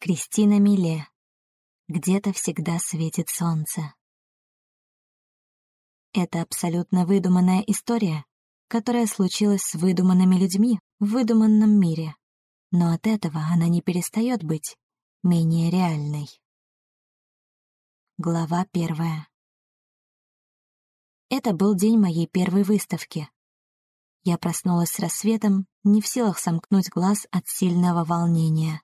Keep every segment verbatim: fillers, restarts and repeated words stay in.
Кристина Миле. Где-то всегда светит солнце. Это абсолютно выдуманная история, которая случилась с выдуманными людьми в выдуманном мире. Но от этого она не перестает быть менее реальной. Глава первая. Это был день моей первой выставки. Я проснулась с рассветом, не в силах сомкнуть глаз от сильного волнения.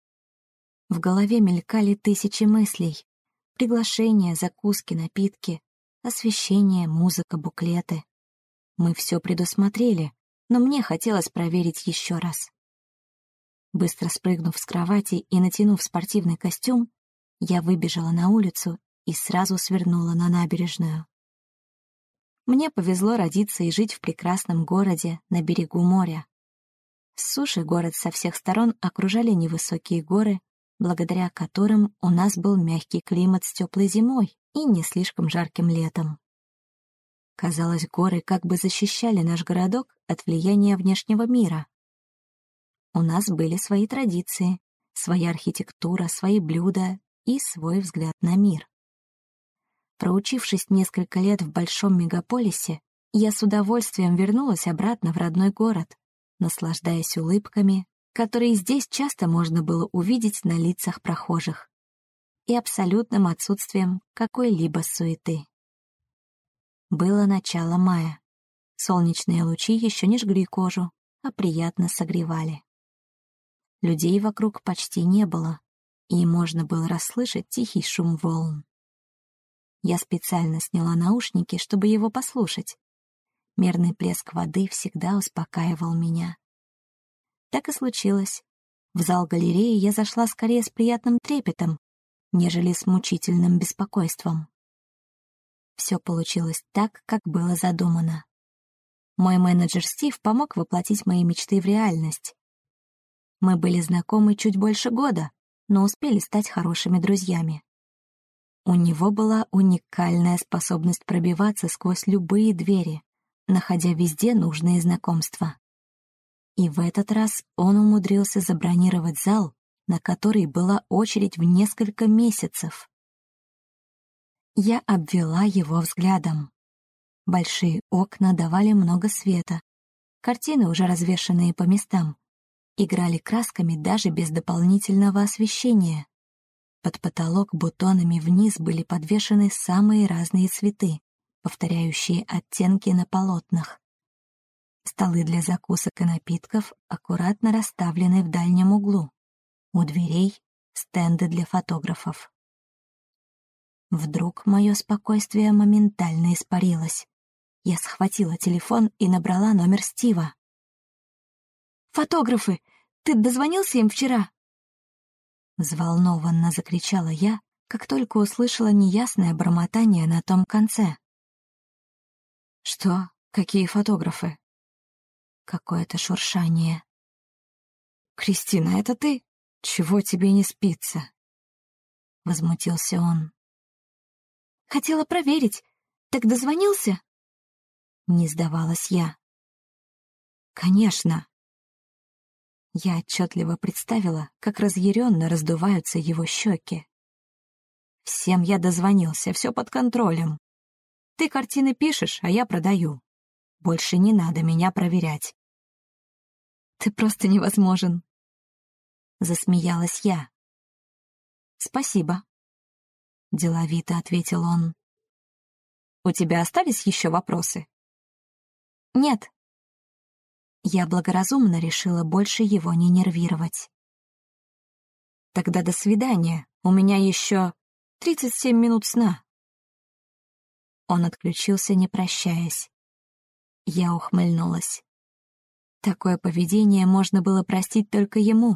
В голове мелькали тысячи мыслей. Приглашения, закуски, напитки, освещение, музыка, буклеты. Мы все предусмотрели, но мне хотелось проверить еще раз. Быстро спрыгнув с кровати и натянув спортивный костюм, я выбежала на улицу и сразу свернула на набережную. Мне повезло родиться и жить в прекрасном городе на берегу моря. С суши город со всех сторон окружали невысокие горы, благодаря которым у нас был мягкий климат с теплой зимой и не слишком жарким летом. Казалось, горы как бы защищали наш городок от влияния внешнего мира. У нас были свои традиции, своя архитектура, свои блюда и свой взгляд на мир. Проучившись несколько лет в большом мегаполисе, я с удовольствием вернулась обратно в родной город, наслаждаясь улыбками, которые здесь часто можно было увидеть на лицах прохожих, и абсолютным отсутствием какой-либо суеты. Было начало мая. Солнечные лучи еще не жгли кожу, а приятно согревали. Людей вокруг почти не было, и можно было расслышать тихий шум волн. Я специально сняла наушники, чтобы его послушать. Мерный плеск воды всегда успокаивал меня. Так и случилось. В зал галереи я зашла скорее с приятным трепетом, нежели с мучительным беспокойством. Все получилось так, как было задумано. Мой менеджер Стив помог воплотить мои мечты в реальность. Мы были знакомы чуть больше года, но успели стать хорошими друзьями. У него была уникальная способность пробиваться сквозь любые двери, находя везде нужные знакомства. И в этот раз он умудрился забронировать зал, на который была очередь в несколько месяцев. Я обвела его взглядом. Большие окна давали много света. Картины, уже развешанные по местам, играли красками даже без дополнительного освещения. Под потолок бутонами вниз были подвешены самые разные цветы, повторяющие оттенки на полотнах. Столы для закусок и напитков аккуратно расставлены в дальнем углу. У дверей — стенды для фотографов. Вдруг мое спокойствие моментально испарилось. Я схватила телефон и набрала номер Стива. «Фотографы! Ты дозвонился им вчера?» Взволнованно закричала я, как только услышала неясное бормотание на том конце. «Что? Какие фотографы?» Какое-то шуршание. «Кристина, это ты? Чего тебе не спится?» Возмутился он. «Хотела проверить. Так дозвонился?» Не сдавалась я. «Конечно». Я отчетливо представила, как разъяренно раздуваются его щеки. «Всем я дозвонился, все под контролем. Ты картины пишешь, а я продаю. Больше не надо меня проверять». «Ты просто невозможен», — засмеялась я. «Спасибо», — деловито ответил он. «У тебя остались еще вопросы?» «Нет». Я благоразумно решила больше его не нервировать. «Тогда до свидания, у меня еще тридцать семь минут сна». Он отключился, не прощаясь. Я ухмыльнулась. Такое поведение можно было простить только ему.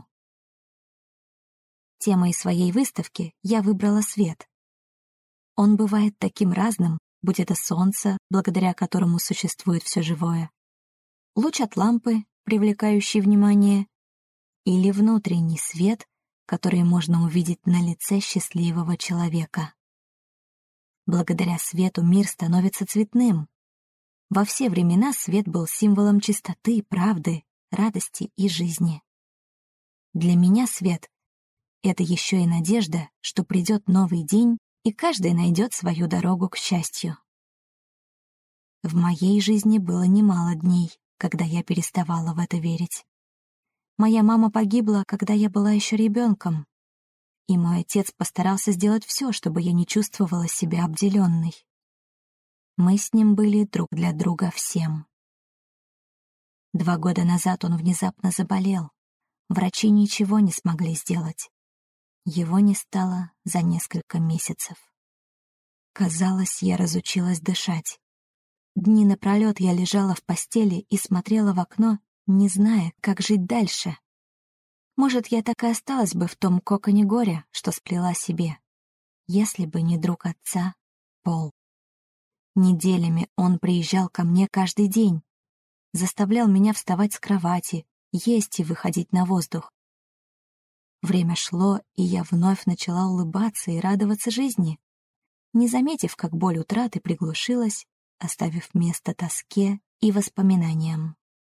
Темой своей выставки я выбрала свет. Он бывает таким разным, будь это солнце, благодаря которому существует все живое, луч от лампы, привлекающий внимание, или внутренний свет, который можно увидеть на лице счастливого человека. Благодаря свету мир становится цветным. Во все времена свет был символом чистоты, правды, радости и жизни. Для меня свет — это еще и надежда, что придет новый день, и каждый найдет свою дорогу к счастью. В моей жизни было немало дней, когда я переставала в это верить. Моя мама погибла, когда я была еще ребенком, и мой отец постарался сделать все, чтобы я не чувствовала себя обделенной. Мы с ним были друг для друга всем. Два года назад он внезапно заболел. Врачи ничего не смогли сделать. Его не стало за несколько месяцев. Казалось, я разучилась дышать. Дни напролет я лежала в постели и смотрела в окно, не зная, как жить дальше. Может, я так и осталась бы в том коконе горя, что сплела себе, если бы не друг отца, Пол. Неделями он приезжал ко мне каждый день, заставлял меня вставать с кровати, есть и выходить на воздух. Время шло, и я вновь начала улыбаться и радоваться жизни, не заметив, как боль утраты приглушилась, оставив место тоске и воспоминаниям.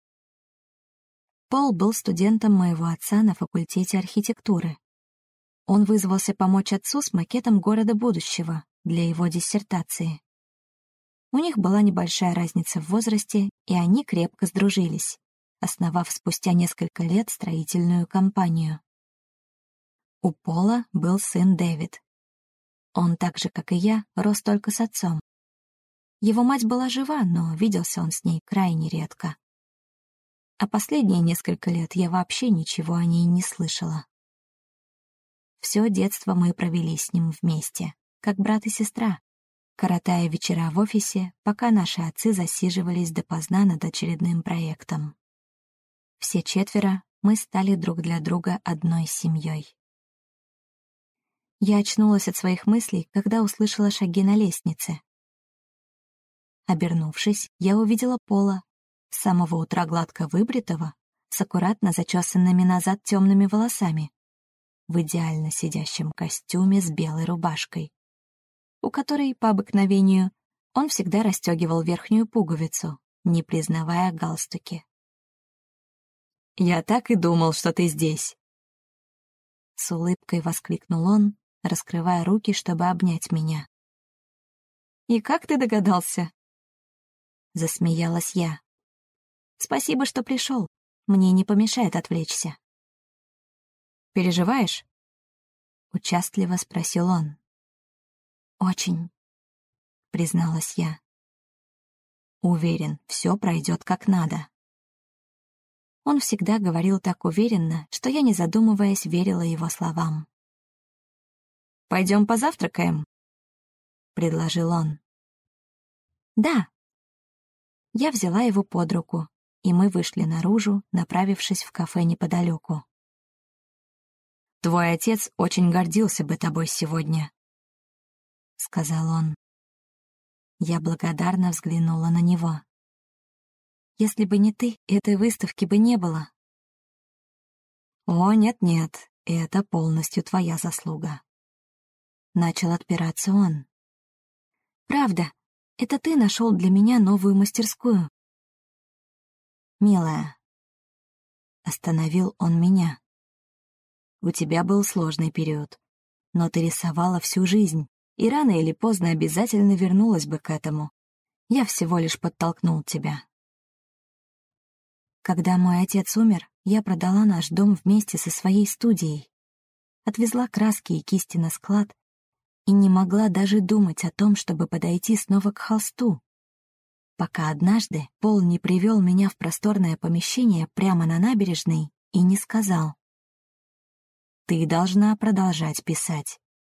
Пол был студентом моего отца на факультете архитектуры. Он вызвался помочь отцу с макетом города будущего для его диссертации. У них была небольшая разница в возрасте, и они крепко сдружились, основав спустя несколько лет строительную компанию. У Пола был сын Дэвид. Он, так же, как и я, рос только с отцом. Его мать была жива, но виделся он с ней крайне редко. А последние несколько лет я вообще ничего о ней не слышала. Все детство мы провели с ним вместе, как брат и сестра, коротая вечера в офисе, пока наши отцы засиживались допоздна над очередным проектом. Все четверо мы стали друг для друга одной семьей. Я очнулась от своих мыслей, когда услышала шаги на лестнице. Обернувшись, я увидела Пола, с самого утра гладко выбритого, с аккуратно зачесанными назад темными волосами, в идеально сидящем костюме с белой рубашкой, у которой, по обыкновению, он всегда расстегивал верхнюю пуговицу, не признавая галстуки. «Я так и думал, что ты здесь!» С улыбкой воскликнул он, раскрывая руки, чтобы обнять меня. «И как ты догадался?» Засмеялась я. «Спасибо, что пришел. Мне не помешает отвлечься». «Переживаешь?» Участливо спросил он. «Очень», — призналась я. «Уверен, все пройдет как надо». Он всегда говорил так уверенно, что я, не задумываясь, верила его словам. «Пойдем позавтракаем?» — предложил он. «Да». Я взяла его под руку, и мы вышли наружу, направившись в кафе неподалеку. «Твой отец очень гордился бы тобой сегодня», — сказал он. Я благодарно взглянула на него. «Если бы не ты, этой выставки бы не было». «О, нет-нет, это полностью твоя заслуга». Начал отпираться он. «Правда, это ты нашел для меня новую мастерскую». «Милая», — остановил он меня. «У тебя был сложный период, но ты рисовала всю жизнь, и рано или поздно обязательно вернулась бы к этому. Я всего лишь подтолкнул тебя». Когда мой отец умер, я продала наш дом вместе со своей студией, отвезла краски и кисти на склад и не могла даже думать о том, чтобы подойти снова к холсту, пока однажды Пол не привел меня в просторное помещение прямо на набережной и не сказал: «Ты должна продолжать писать».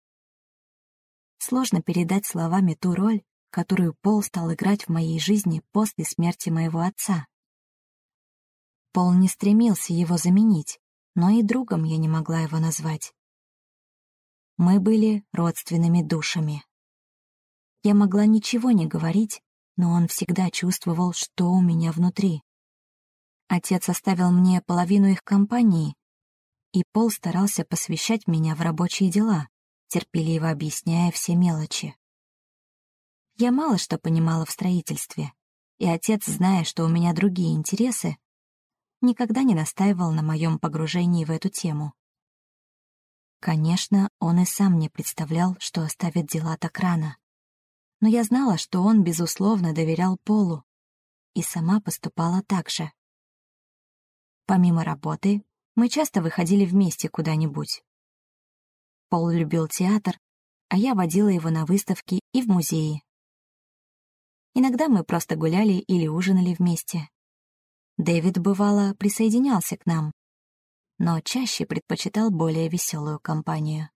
Сложно передать словами ту роль, которую Пол стал играть в моей жизни после смерти моего отца. Пол не стремился его заменить, но и другом я не могла его назвать. Мы были родственными душами. Я могла ничего не говорить, но он всегда чувствовал, что у меня внутри. Отец оставил мне половину их компании, и Пол старался посвящать меня в рабочие дела, терпеливо объясняя все мелочи. Я мало что понимала в строительстве, и отец, зная, что у меня другие интересы, никогда не настаивал на моем погружении в эту тему. Конечно, он и сам не представлял, что оставит дела так рано. Но я знала, что он, безусловно, доверял Полу, и сама поступала так же. Помимо работы, мы часто выходили вместе куда-нибудь. Пол любил театр, а я водила его на выставки и в музеи. Иногда мы просто гуляли или ужинали вместе. Дэвид, бывало, присоединялся к нам, но чаще предпочитал более веселую компанию.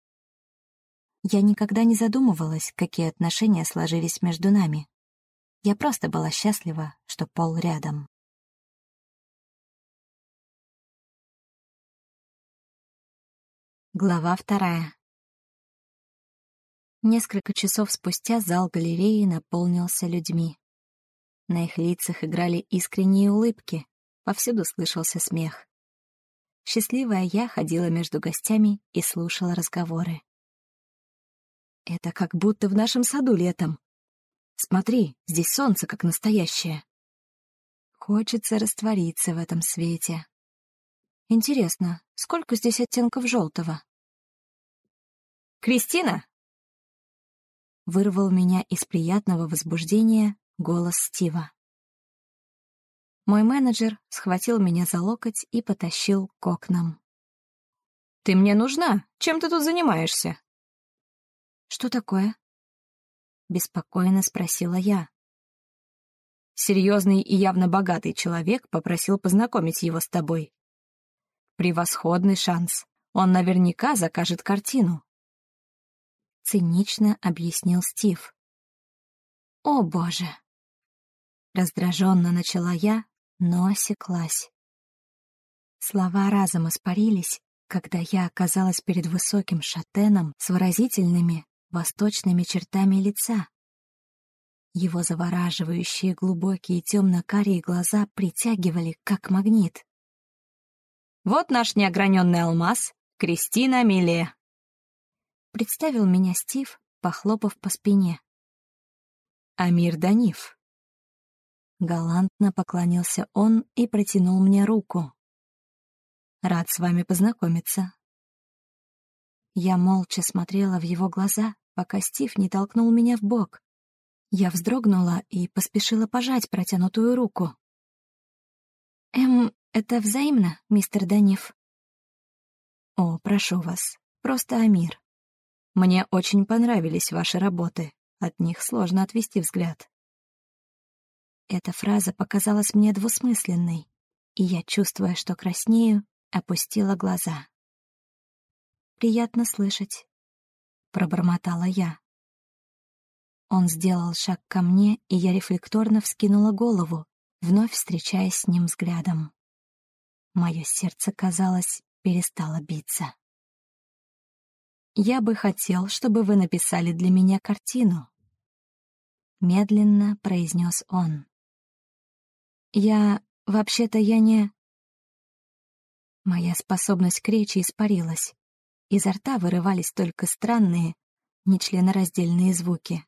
Я никогда не задумывалась, какие отношения сложились между нами. Я просто была счастлива, что Пол рядом. Глава вторая. Несколько часов спустя зал галереи наполнился людьми. На их лицах играли искренние улыбки, повсюду слышался смех. Счастливая я ходила между гостями и слушала разговоры. «Это как будто в нашем саду летом. Смотри, здесь солнце как настоящее. Хочется раствориться в этом свете. Интересно, сколько здесь оттенков желтого?» «Кристина!» Вырвал меня из приятного возбуждения голос Стива. Мой менеджер схватил меня за локоть и потащил к окнам. «Ты мне нужна? Чем ты тут занимаешься?» «Что такое?» — беспокойно спросила я. «Серьезный и явно богатый человек попросил познакомить его с тобой. Превосходный шанс. Он наверняка закажет картину», — цинично объяснил Стив. «О, Боже!» Раздраженно начала я, но осеклась. Слова разом испарились, когда я оказалась перед высоким шатеном с выразительными восточными чертами лица. Его завораживающие глубокие темно-карие глаза притягивали, как магнит. «Вот наш неограненный алмаз, Кристина Миле», — представил меня Стив, похлопав по спине. «Амир Даниф». Галантно поклонился он и протянул мне руку. «Рад с вами познакомиться». Я молча смотрела в его глаза, пока Стив не толкнул меня в бок. Я вздрогнула и поспешила пожать протянутую руку. «Эм, это взаимно, мистер Даниф?» «О, прошу вас, просто Амир. Мне очень понравились ваши работы, от них сложно отвести взгляд». Эта фраза показалась мне двусмысленной, и я, чувствуя, что краснею, опустила глаза. «Приятно слышать», — пробормотала я. Он сделал шаг ко мне, и я рефлекторно вскинула голову, вновь встречаясь с ним взглядом. Мое сердце, казалось, перестало биться. «Я бы хотел, чтобы вы написали для меня картину», — медленно произнес он. «Я... вообще-то я не...» Моя способность к речи испарилась. Изо рта вырывались только странные, нечленораздельные звуки.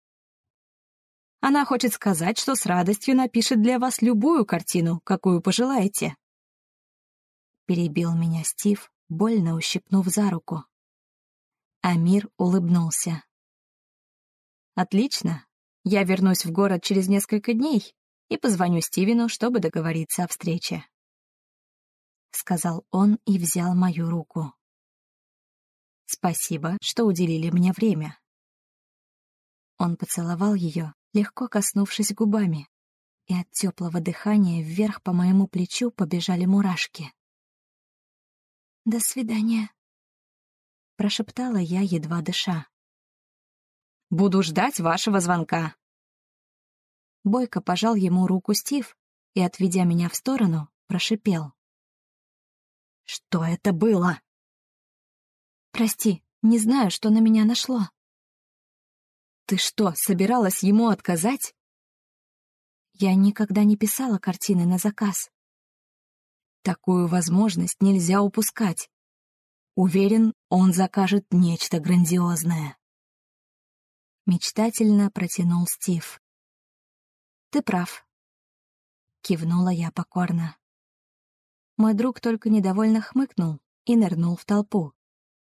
«Она хочет сказать, что с радостью напишет для вас любую картину, какую пожелаете», — перебил меня Стив, больно ущипнув за руку. Амир улыбнулся. «Отлично. Я вернусь в город через несколько дней и позвоню Стивену, чтобы договориться о встрече», — сказал он и взял мою руку. «Спасибо, что уделили мне время». Он поцеловал ее, легко коснувшись губами, и от теплого дыхания вверх по моему плечу побежали мурашки. «До свидания», — прошептала я, едва дыша. «Буду ждать вашего звонка». Бойко пожал ему руку Стив и, отведя меня в сторону, прошипел. «Что это было?» «Прости, не знаю, что на меня нашло». «Ты что, собиралась ему отказать?» «Я никогда не писала картины на заказ». «Такую возможность нельзя упускать. Уверен, он закажет нечто грандиозное». Мечтательно протянул Стив. «Ты прав», — кивнула я покорно. Мой друг только недовольно хмыкнул и нырнул в толпу,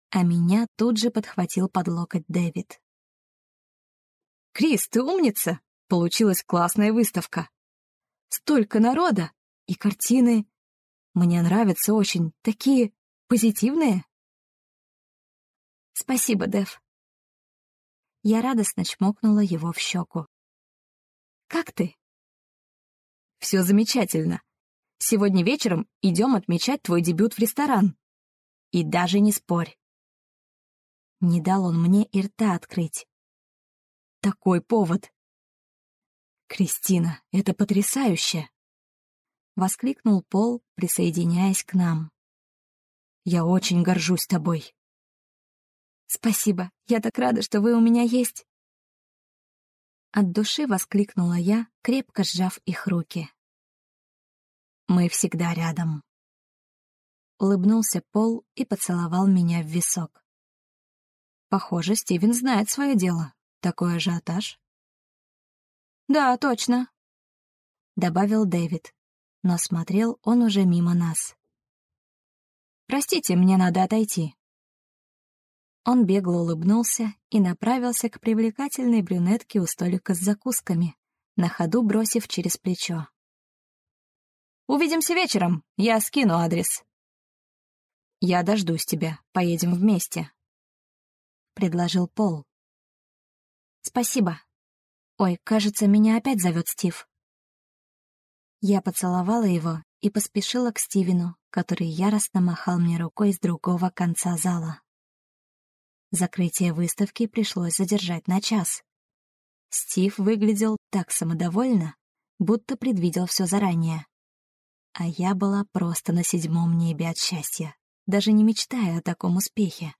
А меня тут же подхватил под локоть Дэвид. «Крис, ты умница! Получилась классная выставка. Столько народа и картины. Мне нравятся очень. Такие позитивные». «Спасибо, Дэв». Я радостно чмокнула его в щеку. «Как ты?» «Все замечательно. Сегодня вечером идем отмечать твой дебют в ресторан. И даже не спорь». Не дал он мне и рта открыть. Такой повод. «Кристина, это потрясающе!» — воскликнул Пол, присоединяясь к нам. «Я очень горжусь тобой». «Спасибо, я так рада, что вы у меня есть!» От души воскликнула я, крепко сжав их руки. «Мы всегда рядом». Улыбнулся Пол и поцеловал меня в висок. Похоже, Стивен знает свое дело. Такой ажиотаж. «Да, точно», — добавил Дэвид, но смотрел он уже мимо нас. «Простите, мне надо отойти». Он бегло улыбнулся и направился к привлекательной брюнетке у столика с закусками, на ходу бросив через плечо. «Увидимся вечером, я скину адрес». «Я дождусь тебя, поедем вместе», — предложил Пол. «Спасибо. Ой, кажется, меня опять зовет Стив». Я поцеловала его и поспешила к Стивену, который яростно махал мне рукой с другого конца зала. Закрытие выставки пришлось задержать на час. Стив выглядел так самодовольно, будто предвидел все заранее. А я была просто на седьмом небе от счастья, даже не мечтая о таком успехе.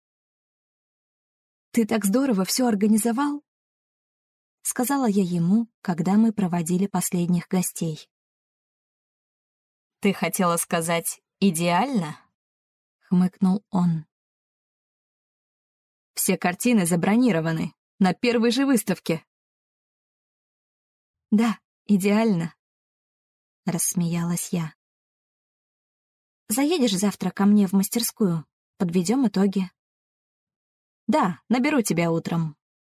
«Ты так здорово все организовал?» — сказала я ему, когда мы проводили последних гостей. «Ты хотела сказать «идеально»?» — хмыкнул он. «Все картины забронированы на первой же выставке». «Да, идеально», — рассмеялась я. «Заедешь завтра ко мне в мастерскую? Подведем итоги». «Да, наберу тебя утром».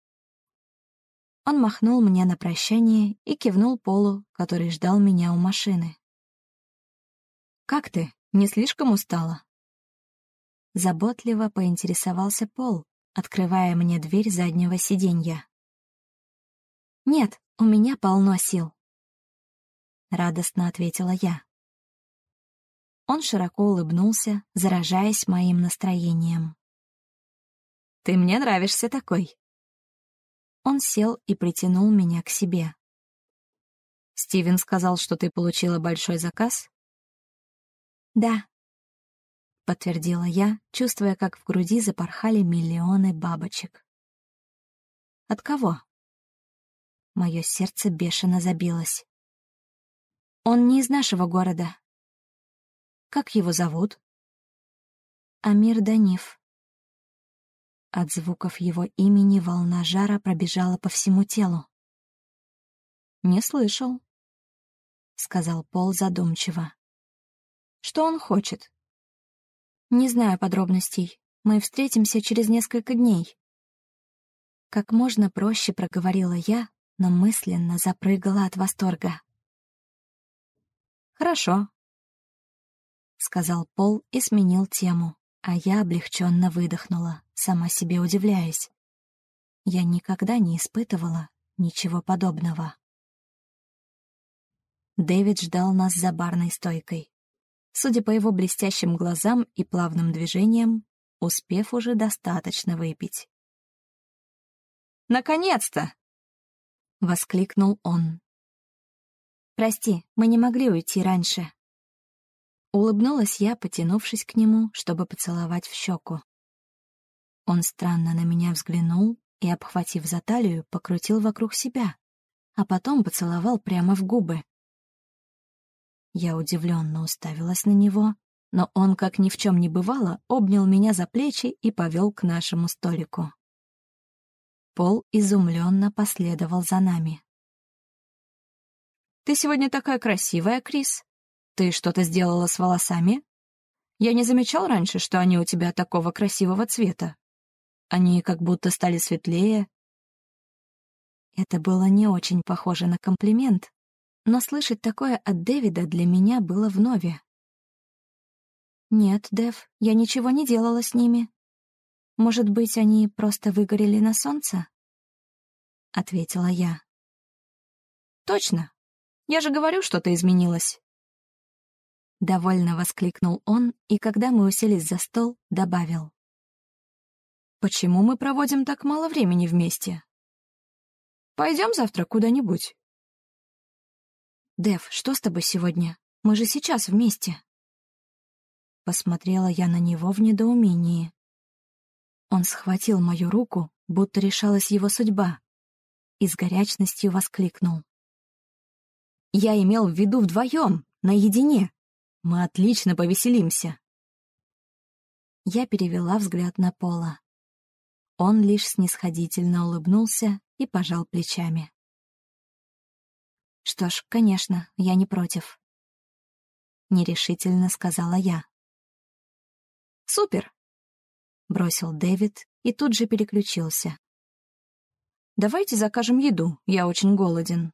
Он махнул мне на прощание и кивнул Полу, который ждал меня у машины. «Как ты? Не слишком устала?» Заботливо поинтересовался Пол, открывая мне дверь заднего сиденья. «Нет, у меня полно сил», — радостно ответила я. Он широко улыбнулся, заражаясь моим настроением. «Ты мне нравишься такой». Он сел и притянул меня к себе. «Стивен сказал, что ты получила большой заказ?» «Да», — подтвердила я, чувствуя, как в груди запорхали миллионы бабочек. «От кого?» Мое сердце бешено забилось. «Он не из нашего города». «Как его зовут?» «Амир Даниф». От звуков его имени волна жара пробежала по всему телу. «Не слышал», — сказал Пол задумчиво. «Что он хочет?» «Не знаю подробностей. Мы встретимся через несколько дней». Как можно проще проговорила я, но мысленно запрыгала от восторга. «Хорошо», — сказал Пол и сменил тему, а я облегченно выдохнула, сама себе удивляясь. Я никогда не испытывала ничего подобного. Дэвид ждал нас за барной стойкой. Судя по его блестящим глазам и плавным движениям, успев уже достаточно выпить. «Наконец-то!» — воскликнул он. «Прости, мы не могли уйти раньше». Улыбнулась я, потянувшись к нему, чтобы поцеловать в щеку. Он странно на меня взглянул и, обхватив за талию, покрутил вокруг себя, а потом поцеловал прямо в губы. Я удивленно уставилась на него, но он, как ни в чем не бывало, обнял меня за плечи и повел к нашему столику. Пол изумленно последовал за нами. «Ты сегодня такая красивая, Крис. Ты что-то сделала с волосами? Я не замечал раньше, что они у тебя такого красивого цвета. Они как будто стали светлее». Это было не очень похоже на комплимент, но слышать такое от Дэвида для меня было вновь. «Нет, Дэв, я ничего не делала с ними. Может быть, они просто выгорели на солнце?» — ответила я. «Точно. Я же говорю, что-то изменилось». Довольно воскликнул он, и когда мы уселись за стол, добавил. «Почему мы проводим так мало времени вместе? Пойдем завтра куда-нибудь». «Дэв, что с тобой сегодня? Мы же сейчас вместе». Посмотрела я на него в недоумении. Он схватил мою руку, будто решалась его судьба, и с горячностью воскликнул. «Я имел в виду вдвоем, наедине. Мы отлично повеселимся». Я перевела взгляд на Пола. Он лишь снисходительно улыбнулся и пожал плечами. «Что ж, конечно, я не против», — нерешительно сказала я. «Супер!» — бросил Дэвид и тут же переключился. «Давайте закажем еду, я очень голоден».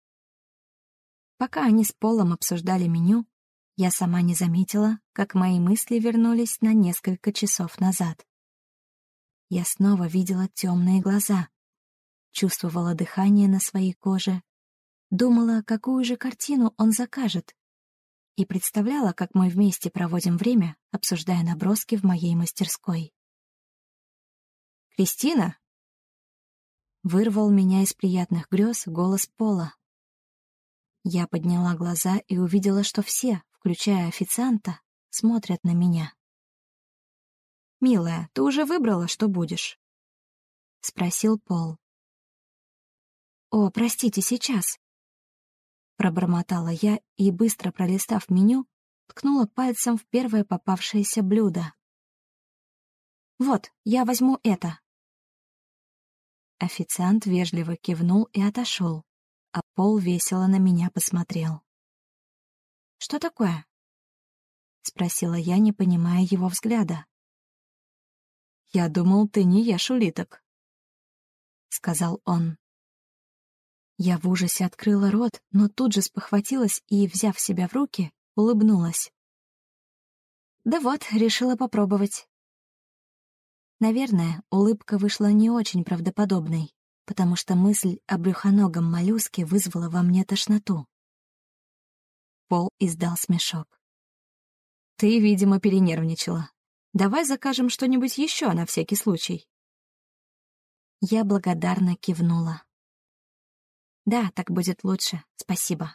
Пока они с Полом обсуждали меню, я сама не заметила, как мои мысли вернулись на несколько часов назад. Я снова видела темные глаза, чувствовала дыхание на своей коже, думала, какую же картину он закажет, и представляла, как мы вместе проводим время, обсуждая наброски в моей мастерской. «Кристина?» — вырвал меня из приятных грез голос Пола. Я подняла глаза и увидела, что все, включая официанта, смотрят на меня. «Милая, ты уже выбрала, что будешь?» — спросил Пол. «О, простите, сейчас!» Пробормотала я и, быстро пролистав меню, ткнула пальцем в первое попавшееся блюдо. «Вот, я возьму это». Официант вежливо кивнул и отошел, а Пол весело на меня посмотрел. «Что такое?» — спросила я, не понимая его взгляда. «Я думал, ты не ешь улиток», — сказал он. Я в ужасе открыла рот, но тут же спохватилась и, взяв себя в руки, улыбнулась. «Да вот, решила попробовать». Наверное, улыбка вышла не очень правдоподобной, потому что мысль о брюхоногом моллюске вызвала во мне тошноту. Пол издал смешок. «Ты, видимо, перенервничала. Давай закажем что-нибудь еще на всякий случай». Я благодарно кивнула. «Да, так будет лучше, спасибо».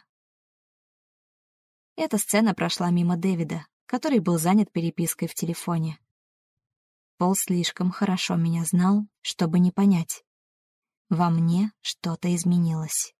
Эта сцена прошла мимо Дэвида, который был занят перепиской в телефоне. Пол слишком хорошо меня знал, чтобы не понять. Во мне что-то изменилось.